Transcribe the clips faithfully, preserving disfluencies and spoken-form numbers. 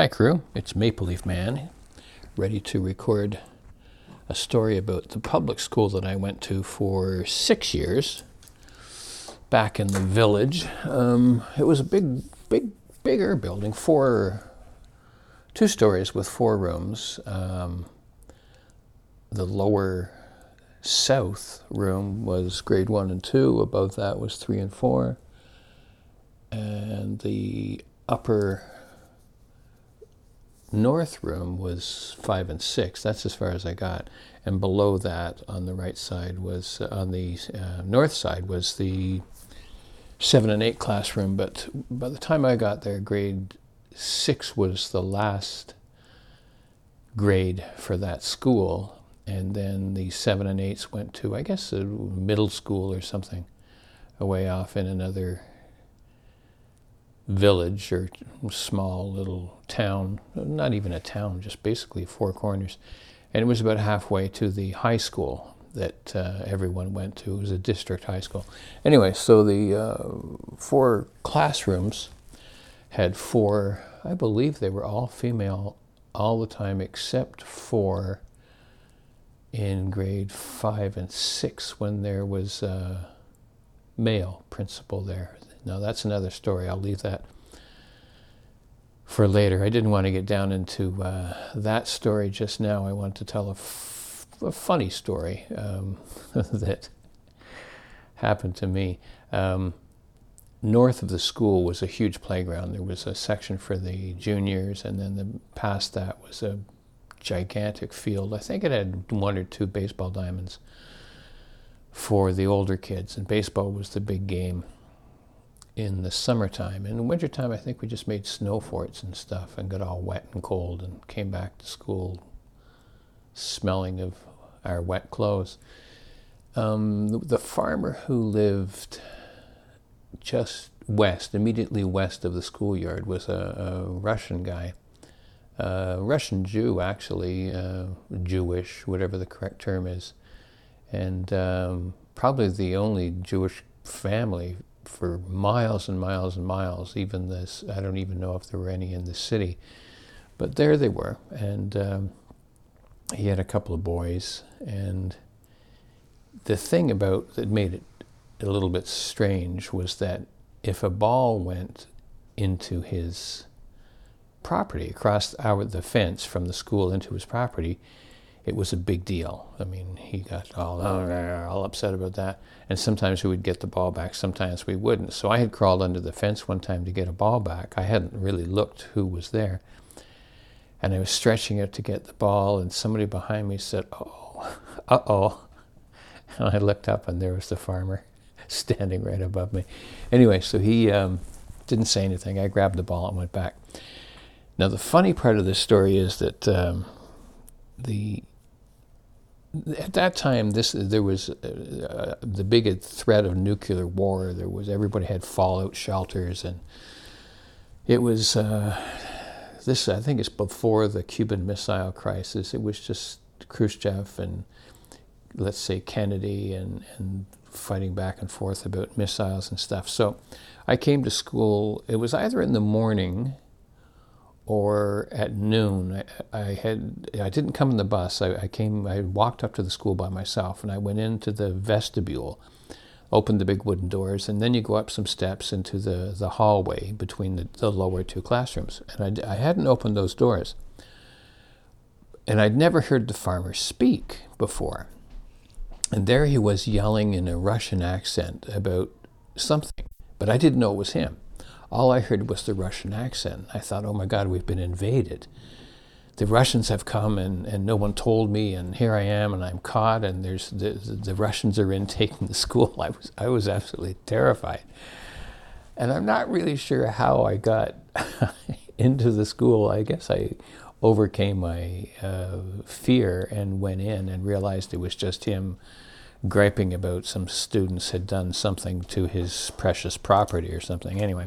Hi crew, it's Maple Leaf Man, ready to record a story about the public school that I went to for six years back in the village. Um, it was a big, big, bigger building, four, two stories with four rooms. Um, the lower south room was grade one and two, above that was three and four, and the upper north room was five and six. That's as far as I got. And below that, on the right side, was uh, on the uh, north side was the seven and eight classroom. But by the time I got there, grade six was the last grade for that school, and then the seven and eights went to, I guess, a middle school or something, away off in another village or small little town, not even a town, just basically four corners. And it was about halfway to the high school that uh, everyone went to. It was a district high school. Anyway, so the uh, four classrooms had four, I believe they were all female all the time except for in grade five and six when there was a male principal there. Now that's another story. I'll leave that for later. I didn't want to get down into uh, that story just now. I want to tell a, f- a funny story um, that happened to me. Um, north of the school was a huge playground. There was a section for the juniors, and then the, past that was a gigantic field. I think it had one or two baseball diamonds for the older kids, and baseball was the big game in the summertime. In the wintertime, I think we just made snow forts and stuff and got all wet and cold and came back to school smelling of our wet clothes. Um, the, the farmer who lived just west, immediately west of the schoolyard, was a, a Russian guy. A Russian Jew, actually, uh, Jewish, whatever the correct term is. And um, probably the only Jewish family for miles and miles and miles. Even this, I don't even know if there were any in the city, but there they were. And um, he had a couple of boys. And the thing about that made it a little bit strange was that if a ball went into his property, across our, the fence from the school into his property, it was a big deal. I mean, he got all, all upset about that. And sometimes we would get the ball back, sometimes we wouldn't. So I had crawled under the fence one time to get a ball back. I hadn't really looked who was there. And I was stretching it to get the ball, and somebody behind me said, oh, uh-oh. And I looked up, and there was the farmer standing right above me. Anyway, so he um, didn't say anything. I grabbed the ball and went back. Now, the funny part of this story is that um, the at that time, this there was uh, the big threat of nuclear war. There was everybody had fallout shelters, and it was uh, this. I think it's before the Cuban Missile Crisis. It was just Khrushchev and, let's say, Kennedy and and fighting back and forth about missiles and stuff. So I came to school. It was either in the morning or at noon. I, I had I didn't come in the bus. I, I came. I walked up to the school by myself, and I went into the vestibule, opened the big wooden doors, and then you go up some steps into the, the hallway between the, the lower two classrooms. And I, I hadn't opened those doors, and I'd never heard the farmer speak before. And there he was yelling in a Russian accent about something, but I didn't know it was him. All I heard was the Russian accent. I thought, oh my God, we've been invaded. The Russians have come and, and no one told me, and here I am, and I'm caught, and there's the, the Russians are in taking the school. I was I was absolutely terrified. And I'm not really sure how I got into the school. I guess I overcame my uh, fear and went in and realized it was just him griping about some students had done something to his precious property or something. Anyway,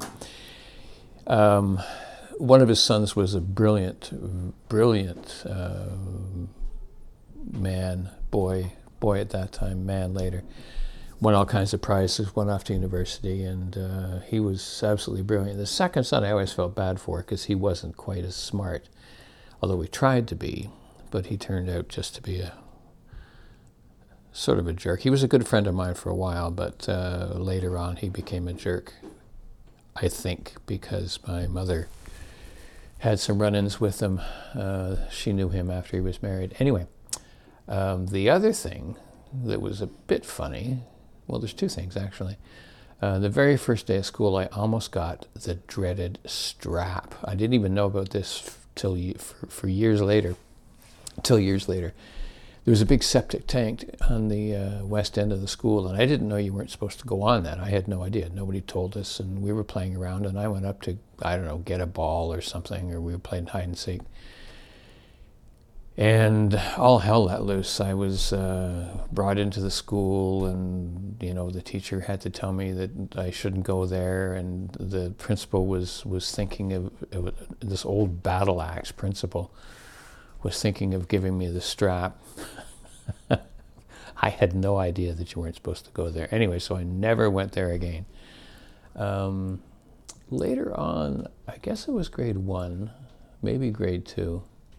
um, one of his sons was a brilliant, brilliant uh, man, boy, boy at that time, man later. won all kinds of prizes, went off to university, and uh, he was absolutely brilliant. The second son I always felt bad for because he wasn't quite as smart, although he tried to be, but he turned out just to be a sort of a jerk. He was a good friend of mine for a while, but uh, later on he became a jerk, I think, because my mother had some run-ins with him. Uh, she knew him after he was married. Anyway, um, the other thing that was a bit funny, well, there's two things actually. Uh, the very first day of school, I almost got the dreaded strap. I didn't even know about this till for, for years later. Till years later, there was a big septic tank on the uh, west end of the school, and I didn't know you weren't supposed to go on that. I had no idea. Nobody told us, and we were playing around, and I went up to, I don't know, get a ball or something, or we were playing hide and seek. And all hell let loose. I was uh, brought into the school, and you know the teacher had to tell me that I shouldn't go there. And the principal was was thinking of, of this old battle axe principal was thinking of giving me the strap. I had no idea that you weren't supposed to go there. Anyway, so I never went there again. Um, later on, I guess it was grade one, maybe grade two.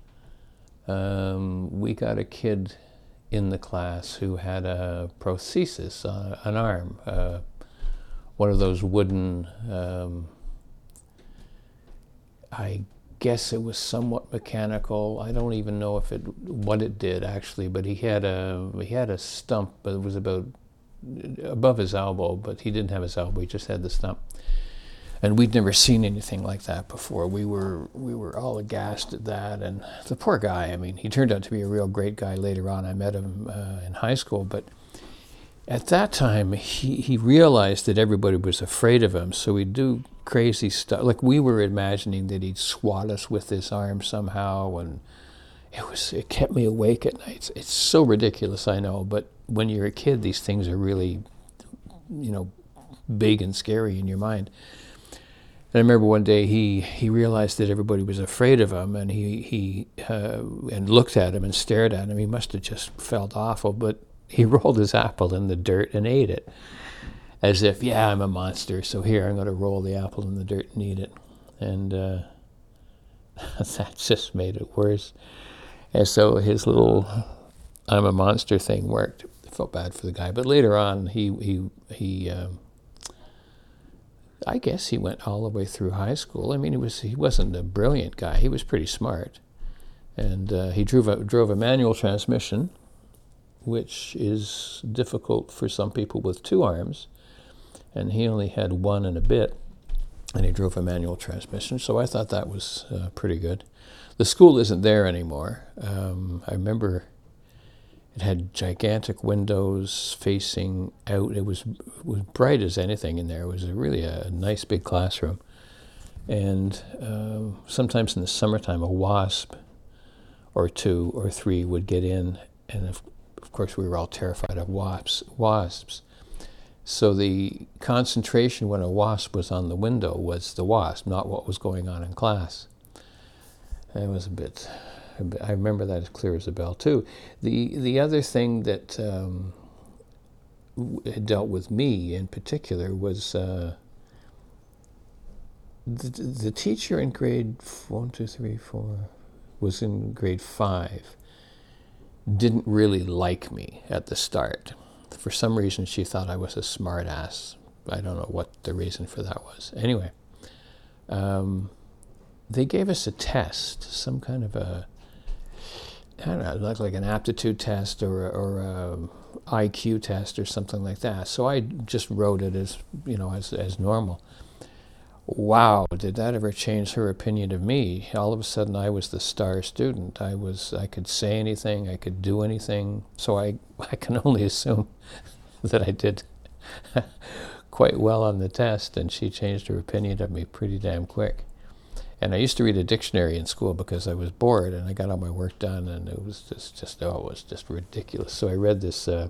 Um, we got a kid in the class who had a prosthesis, uh, an arm, uh, one of those wooden, um, I guess it was somewhat mechanical. I don't even know if it what it did actually, but he had a he had a stump, but it was about above his elbow, but he didn't have his elbow, he just had the stump. And we'd never seen anything like that before. We were we were all aghast at that. And the poor guy, I mean, he turned out to be a real great guy later on. I met him uh, in high school, but at that time, he, he realized that everybody was afraid of him, so he'd do crazy stuff. Like, we were imagining that he'd swat us with his arm somehow, and it was it kept me awake at nights. It's so ridiculous, I know, but when you're a kid, these things are really, you know, big and scary in your mind. And I remember one day he, he realized that everybody was afraid of him, and he, he uh, and looked at him and stared at him. He must have just felt awful, but he rolled his apple in the dirt and ate it, as if, yeah, I'm a monster, so here, I'm going to roll the apple in the dirt and eat it. And uh, that just made it worse. And so his little I'm a monster thing worked. I felt bad for the guy. But later on, he, he, he um, I guess he went all the way through high school. I mean, he, was, he wasn't a brilliant guy. He was pretty smart. And uh, he drove a, drove a manual transmission, which is difficult for some people with two arms, and he only had one and a bit, and he drove a manual transmission, so I thought that was uh, pretty good. The school isn't there anymore. Um, I remember it had gigantic windows facing out. It was, it was bright as anything in there. It was a really a nice big classroom, and um, sometimes in the summertime a wasp or two or three would get in, and if Of course, we were all terrified of wasps. wasps. So the concentration when a wasp was on the window was the wasp, not what was going on in class. It was a bit, a bit I remember that as clear as a bell, too. The, the other thing that um, had dealt with me in particular was uh, the, the teacher in grade one, two, three, four, was in grade five. Didn't really like me at the start. For some reason, she thought I was a smart ass. I don't know what the reason for that was. Anyway, um, they gave us a test, some kind of a, I don't know, like, like an aptitude test or, or a I Q test or something like that. So I just wrote it as, you know, as, as normal. Wow, did that ever change her opinion of me? All of a sudden, I was the star student. I was, I could say anything, I could do anything. So I, I can only assume that I did quite well on the test, and she changed her opinion of me pretty damn quick. And I used to read a dictionary in school because I was bored, and I got all my work done, and it was just, just oh, it was just ridiculous. So I read this uh,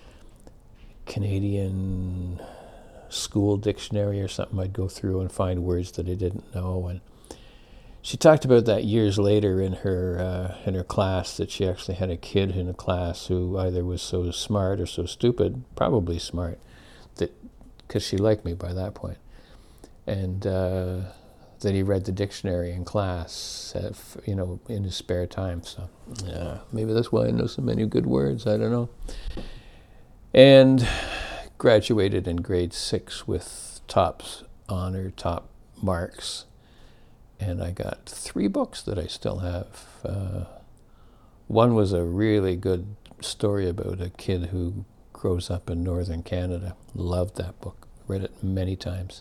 Canadian school dictionary or something. I'd go through and find words that I didn't know, and she talked about that years later in her uh, in her class, that she actually had a kid in a class who either was so smart or so stupid, probably smart, that because she liked me by that point, and uh, that he read the dictionary in class, uh, you know, in his spare time. So yeah, maybe that's why I know so many good words. I don't know. And graduated in grade six with tops honor, top marks. And I got three books that I still have. Uh, one was a really good story about a kid who grows up in northern Canada. Loved that book. Read it many times.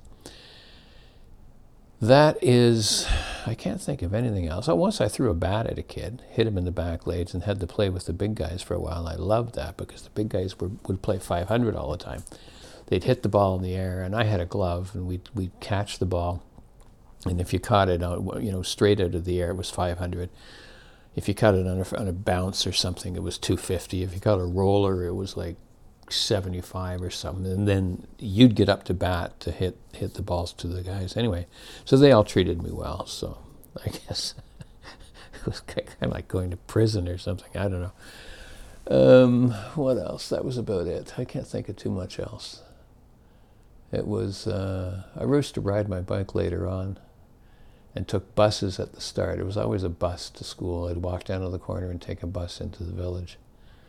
That is, I can't think of anything else. Oh, once I threw a bat at a kid, hit him in the back legs, and had to play with the big guys for a while. I loved that because the big guys were, would play five hundred all the time. They'd hit the ball in the air, and I had a glove, and we'd, we'd catch the ball. And if you caught it out, you know, straight out of the air, it was five hundred. If you caught it on a, on a bounce or something, it was two fifty. If you caught a roller, it was like seventy-five or something. And then you'd get up to bat to hit hit the balls to the guys. Anyway, so they all treated me well. So I guess it was kind of like going to prison or something. I don't know. Um, what else? That was about it. I can't think of too much else. It was, uh, I used to ride my bike later on and took buses at the start. It was always a bus to school. I'd walk down to the corner and take a bus into the village.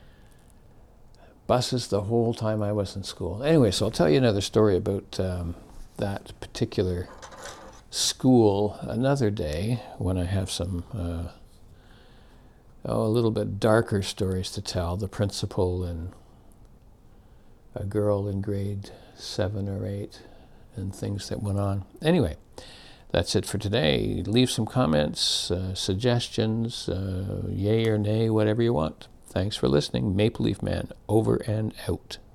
Buses the whole time I was in school. Anyway, so I'll tell you another story about um, that particular school another day when I have some, uh, oh, a little bit darker stories to tell. The principal and a girl in grade seven or eight and things that went on. Anyway, that's it for today. Leave some comments, uh, suggestions, uh, yay or nay, whatever you want. Thanks for listening. Maple Leaf Man, over and out.